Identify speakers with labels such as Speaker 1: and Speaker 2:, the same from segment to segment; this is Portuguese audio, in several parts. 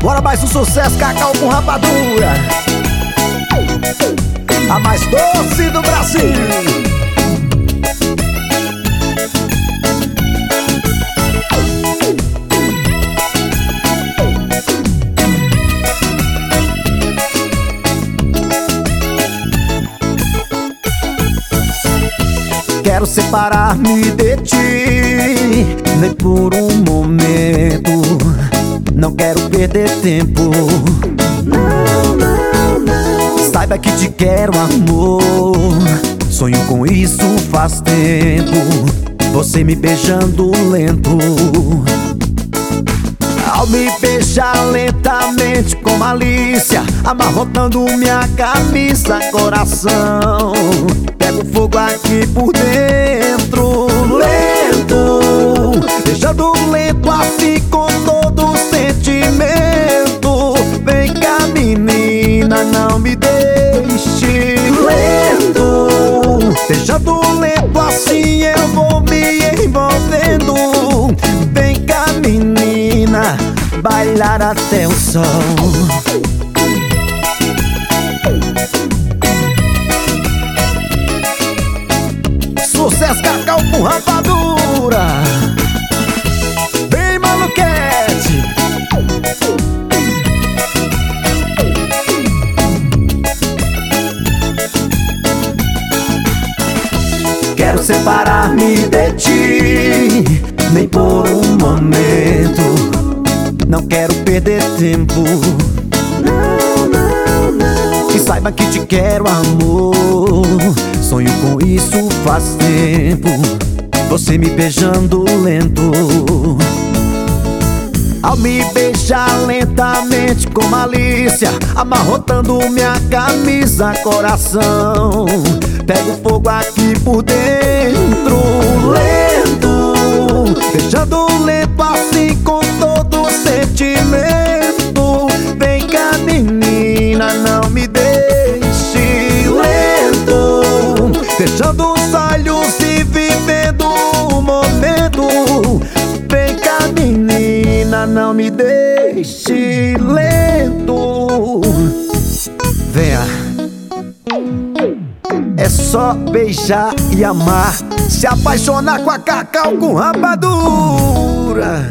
Speaker 1: Bora mais um sucesso, Cacau com Rapadura, a mais doce do Brasil. Quero separar-me de ti, nem por um momento. Não quero perder tempo. Não, não, não. Saiba que te quero, amor. Sonho com isso faz tempo. Você me beijando lento. Ao me beijar lentamente com malícia, amarrotando minha camisa, coração, pego fogo aqui por dentro. Lento, beijando lento assim com todo sentimento. Vem cá, menina, não me deixe. Lento, beijando lento assim eu vou me envolvendo. Vem cá, menina, bailar até o sol. Sucesso, Cacau com Rapadura. Vem, maluquete. Quero separar-me de ti, nem por um momento. Não quero perder tempo. Não, não, não. E saiba que te quero, amor. Sonho com isso faz tempo. Você me beijando lento. Ao me beijar lentamente com malícia, amarrotando minha camisa, coração, pego fogo aqui por dentro. Lento, beijando lento assim com todo sentimento. Vem cá, menina, não me deixe. Lento, beijando os olhos e vivendo o momento. Vem cá, menina, não me deixe. Lento, venha. É só beijar e amar, se apaixonar com a Cacau com Rapadura.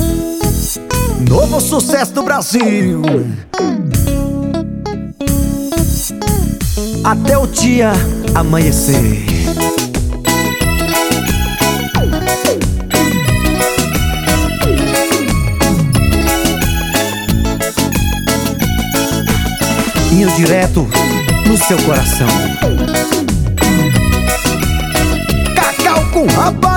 Speaker 1: Novo sucesso do Brasil. Até o dia amanhecer. Indo direto no seu coração. Cacau com Rapadura.